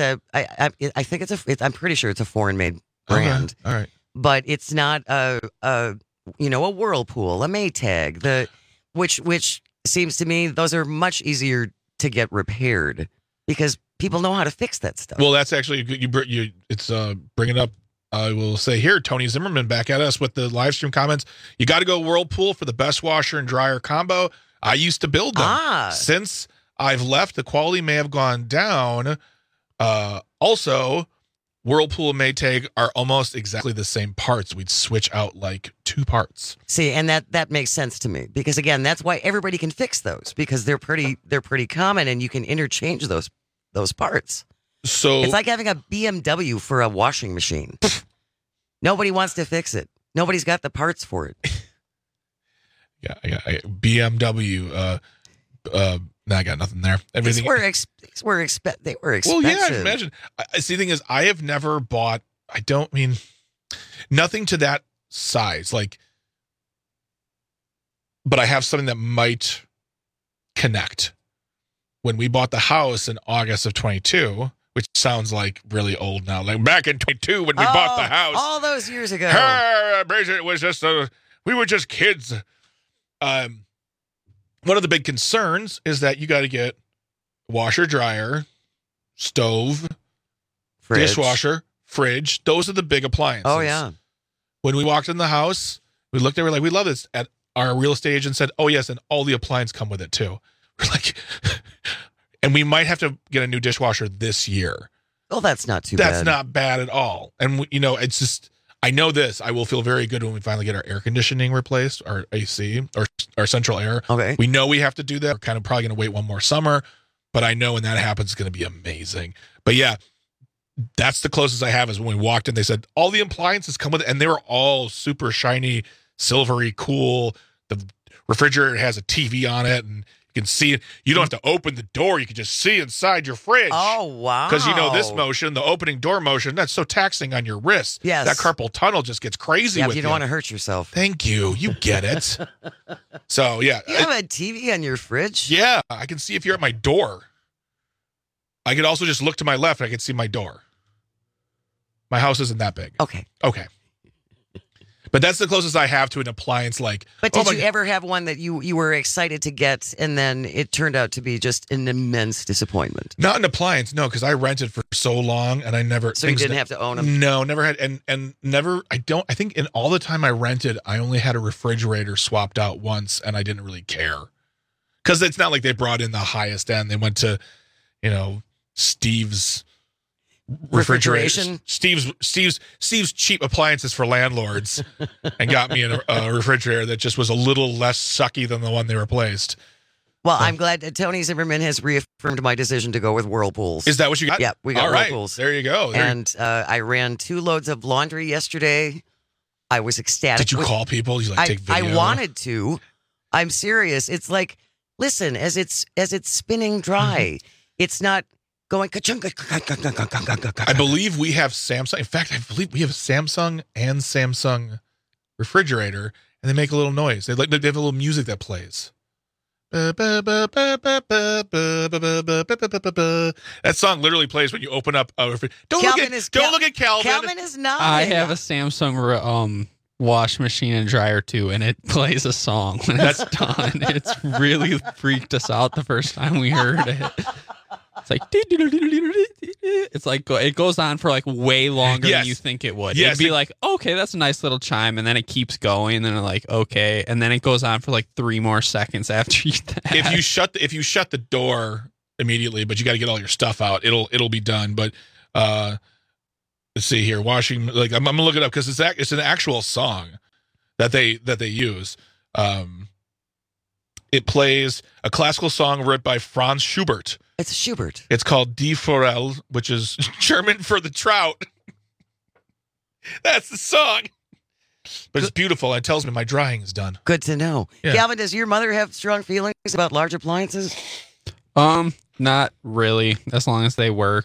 I'm pretty sure it's a foreign made brand. Okay. All right. But it's not a Whirlpool, a Maytag, which seems to me those are much easier to get repaired because people know how to fix that stuff. Well, that's actually it's bringing up. I will say here, Tony Zimmerman back at us with the live stream comments. You got to go Whirlpool for the best washer and dryer combo. I used to build them. Since I've left, the quality may have gone down. Also, Whirlpool and Maytag are almost exactly the same parts. We'd switch out like 2 parts. See, and that makes sense to me because again, that's why everybody can fix those because they're pretty common and you can interchange those parts. So it's like having a BMW for a washing machine. Nobody wants to fix it. Nobody's got the parts for it. Yeah, BMW. I got nothing there. Everything they were expensive. Well, yeah, I imagine. See, the thing is, I have never bought. I don't mean nothing to that size, but I have something that might connect. When we bought the house in August of 22, which sounds like really old now, like back in 22 when we bought the house, all those years ago. It was just we were just kids. One of the big concerns is that you got to get washer, dryer, stove, dishwasher, fridge. Those are the big appliances. Oh, yeah. When we walked in the house, we looked at it, we're like, we love this. At our real estate agent said, oh, yes, and all the appliances come with it, too. We're like, and we might have to get a new dishwasher this year. Well, that's not too bad. That's not bad at all. And, it's just... I know this. I will feel very good when we finally get our air conditioning replaced, our AC, or our central air. Okay. We know we have to do that. We're kind of probably going to wait one more summer, but I know when that happens, it's going to be amazing. But yeah, that's the closest I have is when we walked in, they said, all the appliances come with it, and they were all super shiny, silvery, cool. The refrigerator has a TV on it, and you can see it. You don't have to open the door. You can just see inside your fridge. Oh, wow. Because this motion, the opening door motion, that's so taxing on your wrist. Yes. That carpal tunnel just gets crazy with you. Don't want to hurt yourself. Thank you. You get it. So, yeah. You have a TV on your fridge? Yeah. I can see if you're at my door. I could also just look to my left. I can see my door. My house isn't that big. Okay. But that's the closest I have to an appliance like... But did you ever have one that you were excited to get and then it turned out to be just an immense disappointment? Not an appliance, no, because I rented for so long and I never... So you didn't have to own them? No, never had. And never... I think in all the time I rented, I only had a refrigerator swapped out once and I didn't really care. Because it's not like they brought in the highest end. They went to, Steve's refrigeration. Steve's cheap appliances for landlords, and got me a refrigerator that just was a little less sucky than the one they replaced. Well, I'm glad that Tony Zimmerman has reaffirmed my decision to go with Whirlpools. Is that what you got? Yeah, we got All right. Whirlpools. There you go. I ran 2 loads of laundry yesterday. I was ecstatic. Did you call people? You take video? I wanted to. I'm serious. It's like, listen, as it's spinning dry, it's not going ka-chung. I believe we have Samsung. In fact, I believe we have a Samsung and Samsung refrigerator, and they make a little noise. They have a little music that plays. That song literally plays when you open up a refrigerator. Don't look at Calvin. Calvin is not. I have a Samsung wash machine and dryer too, and it plays a song when it's done. It's really freaked us out the first time we heard it. It's like it goes on for like way longer than you think it would. Yes, It'd be like, okay, that's a nice little chime, and then it keeps going, and then like, okay, and then it goes on for like 3 more seconds after that. If you shut the door immediately, but you got to get all your stuff out, it'll be done. But let's see here, washing. Like I'm gonna look it up because it's an actual song that they use. It plays a classical song written by Franz Schubert. It's Schubert. It's called Die Forelle, which is German for the trout. That's the song. But it's beautiful. It tells me my drying is done. Good to know. Yeah. Calvin, does your mother have strong feelings about large appliances? Not really, as long as they work.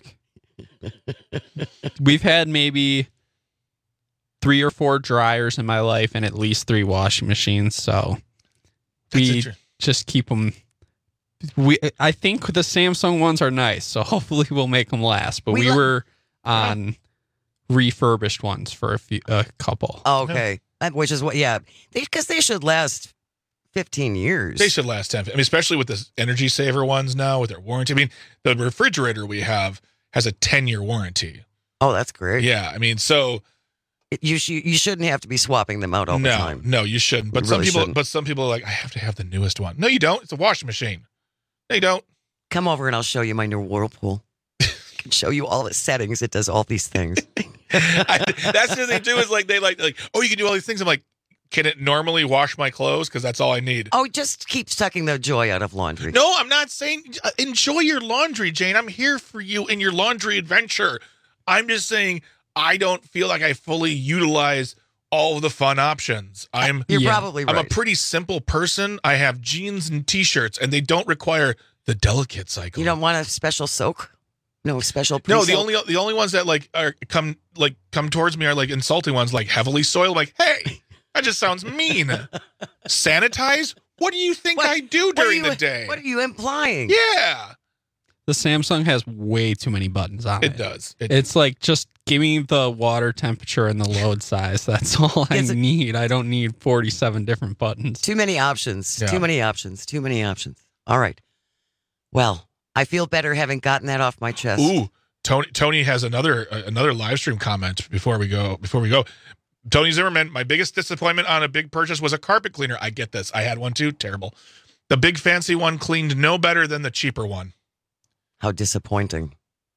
We've had maybe 3 or 4 dryers in my life and at least 3 washing machines, so we just keep them. I think the Samsung ones are nice, so hopefully we'll make them last. But we were on refurbished ones for a couple. Oh, okay. Which is what, because they should last 15 years. They should last 10. I mean, especially with the energy saver ones now with their warranty. I mean, the refrigerator we have has a 10-year warranty. Oh, that's great. Yeah, I mean, so you shouldn't have to be swapping them out all the time. No, you shouldn't. But some people are like, I have to have the newest one. No, you don't. It's a washing machine. No, you don't. Come over and I'll show you my new Whirlpool. I can show you all the settings. It does all these things. That's what they do is like, oh, you can do all these things. I'm like, can it normally wash my clothes? Because that's all I need. Oh, just keep sucking the joy out of laundry. No, I'm not saying enjoy your laundry, Jane. I'm here for you in your laundry adventure. I'm just saying I don't feel like I fully utilize all of the fun options. You're probably right. I'm a pretty simple person. I have jeans and T-shirts, and they don't require the delicate cycle. You don't want a special soak? No special No, pre-soak? the only ones that come towards me are like insulting ones, like heavily soiled. Like, hey, that just sounds mean. Sanitize? What do you think I do during the day? What are you implying? Yeah. The Samsung has way too many buttons on it. It does. It's like, just give me the water temperature and the load size. That's all I need. I don't need 47 different buttons. Too many options. Yeah. Too many options. Too many options. All right. Well, I feel better having gotten that off my chest. Ooh, Tony has another live stream comment before we go. Tony Zimmerman, my biggest disappointment on a big purchase was a carpet cleaner. I get this. I had one too. Terrible. The big fancy one cleaned no better than the cheaper one. How disappointing.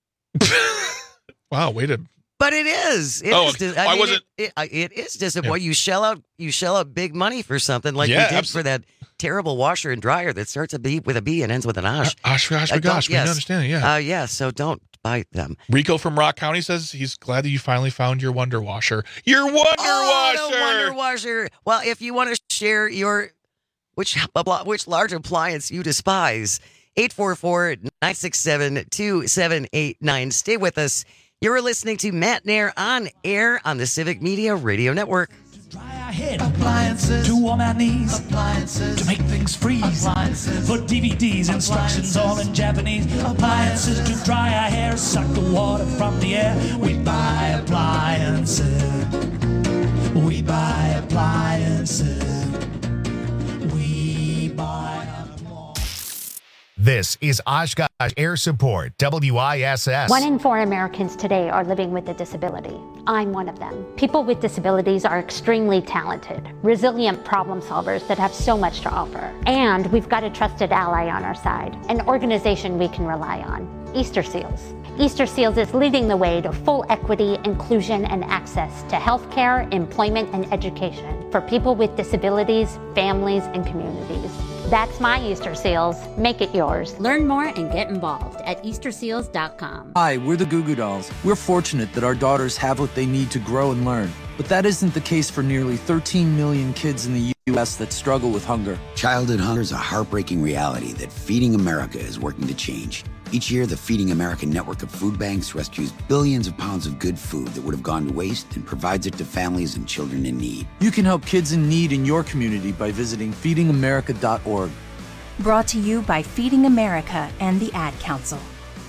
Wow, way to. But it is. It is disappointing. Yeah. You shell out big money for something like you did for that terrible washer and dryer that starts with a B and ends with an osh. Gosh, we understand it. Yeah. So don't buy them. Rico from Rock County says he's glad that you finally found your Wonder Washer. Your Wonder Washer. The Wonder Washer. Well, if you want to share which large appliance you despise, 844-967-2789. Stay with us. You're listening to Matt Nair on air on the Civic Media Radio Network. Appliances to warm our knees, appliances to make things freeze, appliances for DVDs, instructions all in Japanese, appliances to dry our hair, suck the water from the air. We buy appliances. We buy appliances. We buy. This is Oshkosh Air Support, WISS. 1 in 4 Americans today are living with a disability. I'm one of them. People with disabilities are extremely talented, resilient problem solvers that have so much to offer. And we've got a trusted ally on our side, an organization we can rely on, Easter Seals. Easter Seals is leading the way to full equity, inclusion, and access to healthcare, employment, and education for people with disabilities, families, and communities. That's my Easter Seals. Make it yours. Learn more and get involved at EasterSeals.com. Hi, we're the Goo Goo Dolls. We're fortunate that our daughters have what they need to grow and learn. But that isn't the case for nearly 13 million kids in the U.S. that struggle with hunger. Childhood hunger is a heartbreaking reality that Feeding America is working to change. Each year, the Feeding America network of food banks rescues billions of pounds of good food that would have gone to waste and provides it to families and children in need. You can help kids in need in your community by visiting feedingamerica.org. Brought to you by Feeding America and the Ad Council.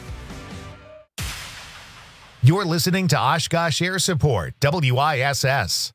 You're listening to Oshkosh Air Support, WISS.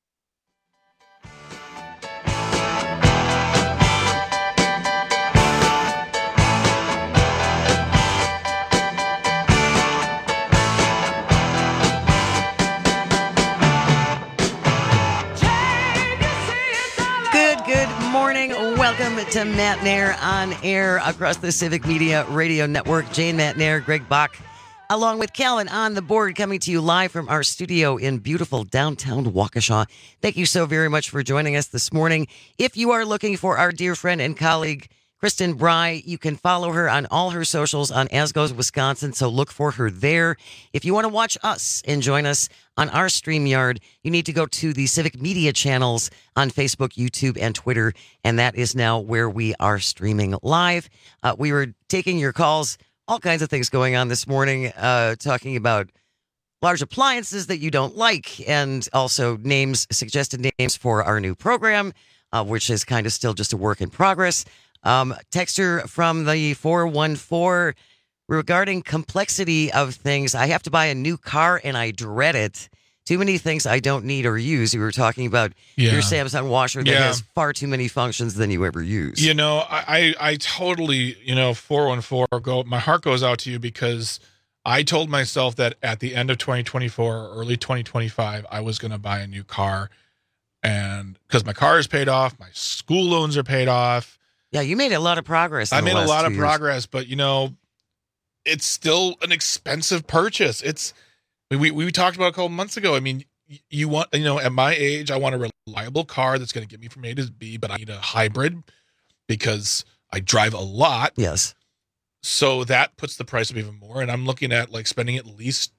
Welcome to Matt Nair on air across the Civic Media Radio Network. Jane, Matt Nair, Greg Bach, along with Callan on the board, coming to you live from our studio in beautiful downtown Waukesha. Thank you so very much for joining us this morning. If you are looking for our dear friend and colleague, Kristen Bry, you can follow her on all her socials on As Goes Wisconsin, so look for her there. If you want to watch us and join us on our StreamYard, you need to go to the Civic Media channels on Facebook, YouTube, and Twitter, and that is now where we are streaming live. We were taking your calls, all kinds of things going on this morning, talking about large appliances that you don't like, and also suggested names for our new program, which is kind of still just a work in progress. Texter from the 414 regarding complexity of things. I have to buy a new car and I dread it. Too many things I don't need or use. You were talking about your Samsung washer that has far too many functions than you ever use. You know, I totally, 414, my heart goes out to you, because I told myself that at the end of 2024 or early 2025, I was going to buy a new car. And because my car is paid off, my school loans are paid off. Yeah, you made a lot of progress. I made a lot of progress, but it's still an expensive purchase. We talked about a couple months ago. I mean, you want, at my age, I want a reliable car that's going to get me from A to B, but I need a hybrid because I drive a lot. Yes. So that puts the price up even more. And I'm looking at spending at least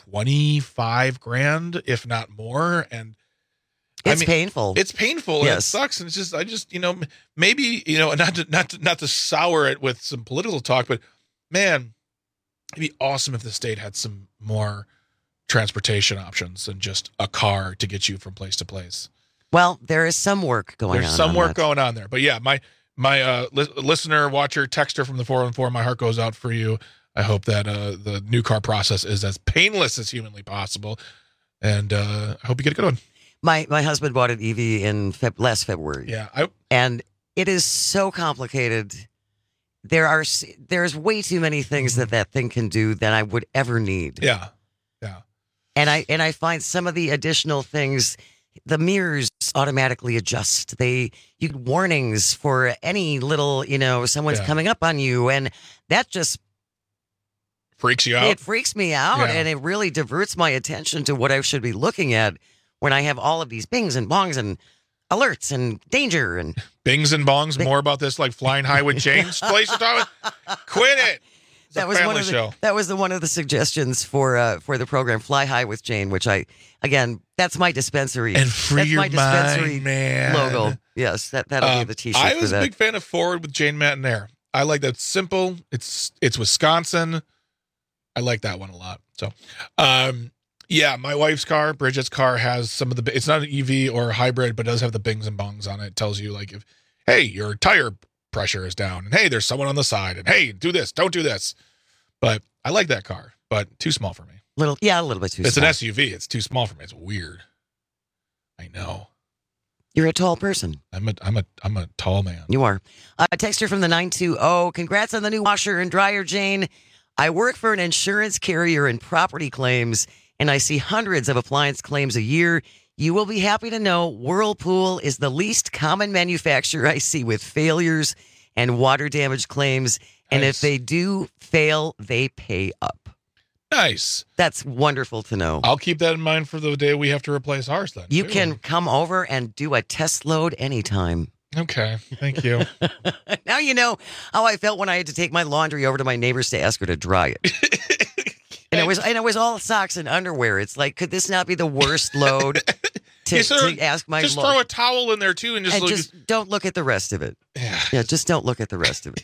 $25,000, if not more. And it's painful. It's painful. Yes. And it sucks. And it's just, maybe, not to sour it with some political talk, but man, it'd be awesome if the state had some more transportation options than just a car to get you from place to place. Well, there is some work going on. There's some work going on there. But yeah, my listener, watcher, texter from the 414, my heart goes out for you. I hope that the new car process is as painless as humanly possible. And I hope you get a good one. My husband bought an EV in last February. Yeah. And it is so complicated. There's way too many things that thing can do than I would ever need. Yeah. Yeah. And I find some of the additional things, the mirrors automatically adjust. You get warnings for any little, someone's coming up on you, and that just freaks you out. It freaks me out, and it really diverts my attention to what I should be looking at when I have all of these bings and bongs and alerts and danger and bings and bongs. More about this Flying High with Jane's place you're talking about? Quit it. That was one of the suggestions for the program, Fly High with Jane, which that's my dispensary. And free your mind, man. Logo. Yes, that'll be the t-shirt. I was a big fan of Forward with Jane, Matt, and Air. I like that. Simple. It's Wisconsin. I like that one a lot. So, yeah, my wife's car, Bridget's car, has some of the. It's not an EV or a hybrid, but does have the bings and bongs on it. It tells you if, hey, your tire pressure is down, and hey, there's someone on the side, and hey, do this, don't do this. But I like that car, but too small for me. A little bit too small. It's an SUV. It's too small for me. It's weird. I know. You're a tall person. I'm a tall man. You are. A texter from the 920. Congrats on the new washer and dryer, Jane. I work for an insurance carrier in property claims, and I see hundreds of appliance claims a year. You will be happy to know Whirlpool is the least common manufacturer I see with failures and water damage claims. And if they do fail, they pay up. Nice. That's wonderful to know. I'll keep that in mind for the day we have to replace ours then. You can come over and do a test load anytime. Okay. Thank you. Now you know how I felt when I had to take my laundry over to my neighbor's to ask her to dry it. And it was all socks and underwear. It's like, could this not be the worst load to ask my Just throw a towel in there too and just don't look at the rest of it. Yeah, just don't look at the rest of it.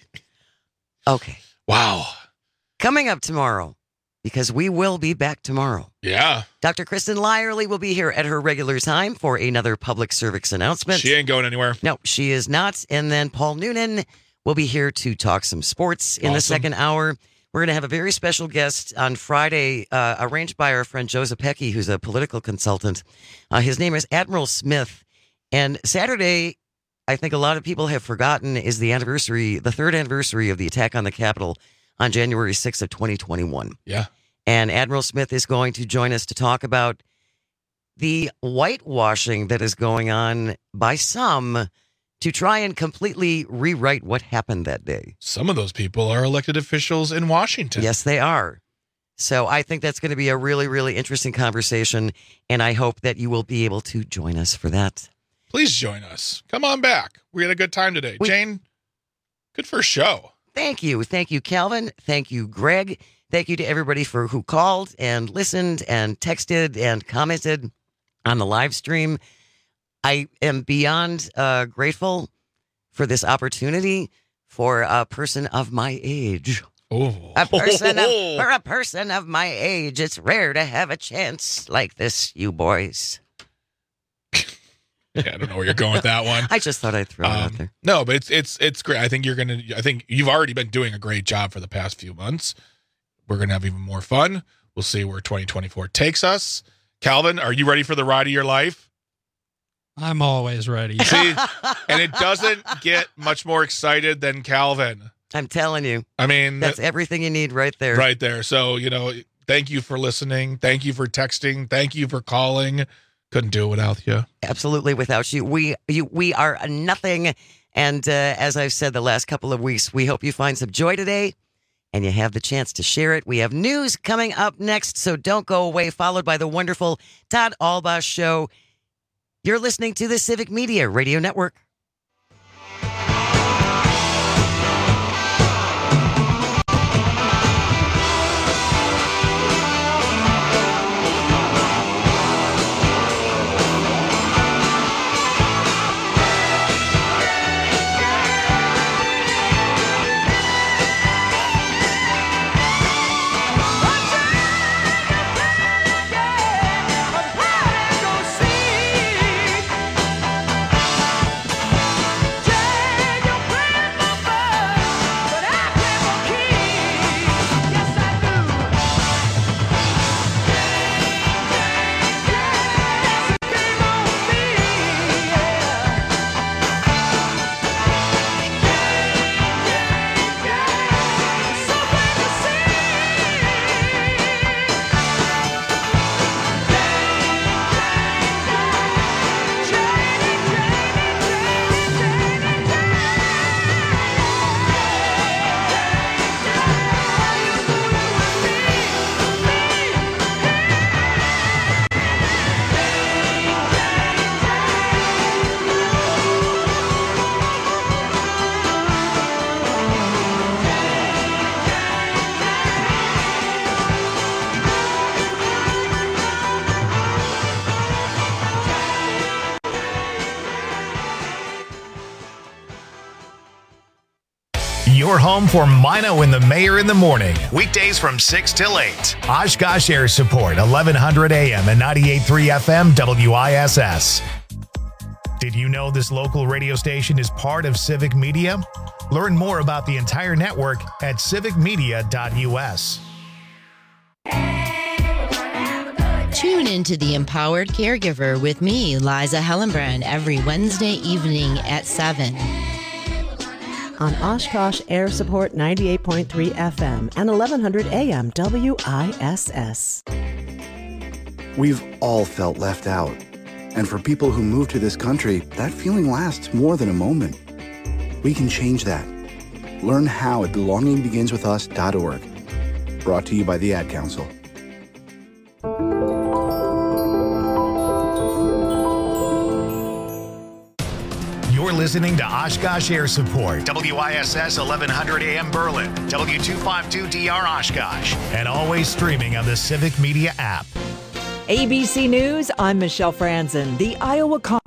Okay. Wow. Coming up tomorrow, because we will be back tomorrow. Yeah. Dr. Kristen Lyerly will be here at her regular time for another public service announcement. She ain't going anywhere. No, she is not. And then Paul Noonan will be here to talk some sports in the second hour. We're going to have a very special guest on Friday, arranged by our friend Joe Zapecki, who's a political consultant. His name is Admiral Smith. And Saturday, I think a lot of people have forgotten, is the third anniversary of the attack on the Capitol on January 6th of 2021. Yeah. And Admiral Smith is going to join us to talk about the whitewashing that is going on by some to try and completely rewrite what happened that day. Some of those people are elected officials in Washington. Yes, they are. So I think that's going to be a really, really interesting conversation, and I hope that you will be able to join us for that. Please join us. Come on back. We had a good time today. Jane, good first show. Thank you. Thank you, Calvin. Thank you, Greg. Thank you to everybody who called and listened and texted and commented on the live stream. I am beyond grateful for this opportunity for a person of my age. Oh. For a person of my age, it's rare to have a chance like this, you boys. Yeah, I don't know where you're going with that one. I just thought I'd throw it out there. No, but it's great. I think you've already been doing a great job for the past few months. We're going to have even more fun. We'll see where 2024 takes us. Calvin, are you ready for the ride of your life? I'm always ready. See, and it doesn't get much more excited than Calvin. I'm telling you. I mean, that's everything you need right there. Right there. So, thank you for listening. Thank you for texting. Thank you for calling. Couldn't do it without you. Absolutely, without you. We are nothing. And as I've said the last couple of weeks, we hope you find some joy today and you have the chance to share it. We have news coming up next, so don't go away, followed by the wonderful Todd Albaugh Show. You're listening to the Civic Media Radio Network. Your home for Mino and the Mayor in the morning. Weekdays from 6 till 8. Oshkosh Air Support, 1100 AM and 98.3 FM WISS. Did you know this local radio station is part of Civic Media? Learn more about the entire network at civicmedia.us. Tune into The Empowered Caregiver with me, Liza Hellenbrand, every Wednesday evening at 7. On Oshkosh Air Support 98.3 FM and 1100 AM WISS. We've all felt left out. And for people who move to this country, that feeling lasts more than a moment. We can change that. Learn how at belongingbeginswithus.org. Brought to you by the Ad Council. You're listening to Oshkosh Air Support, WISS 1100 AM Berlin, W252DR Oshkosh, and always streaming on the Civic Media app. ABC News, I'm Michelle Franzen. The Iowa